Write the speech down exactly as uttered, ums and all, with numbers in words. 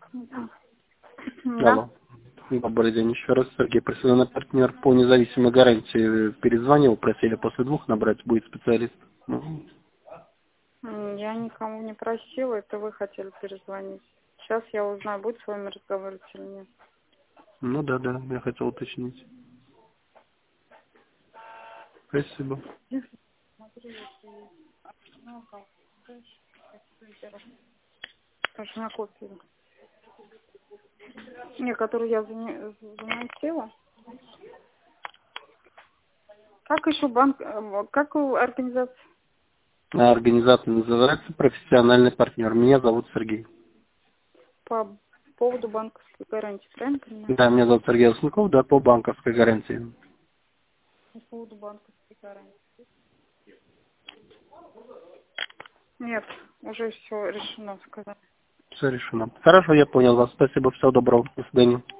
Да. Да. Алло. Добрый день еще раз. Сергей, профессиональный партнер по независимой гарантии. Перезвонил, просили после двух набрать, будет специалист. Ну, М, Я никому не просила, это вы хотели перезвонить. Сейчас я узнаю, будет с вами разговаривать или нет. ну да, да, я хотел уточнить. Спасибо. Потому что на копию. Не, которую я зане- заносила. Как еще банк, э, как у организации? А организация называется «Профессиональный партнер». Меня зовут Сергей. По поводу банковской гарантии, правильно понимаю? Да, меня зовут Сергей Лысенков, да, по банковской гарантии. По поводу банковской гарантии. Нет, уже все решено сказать. Все решено. Хорошо, я понял вас. Спасибо, всего доброго. До свидания.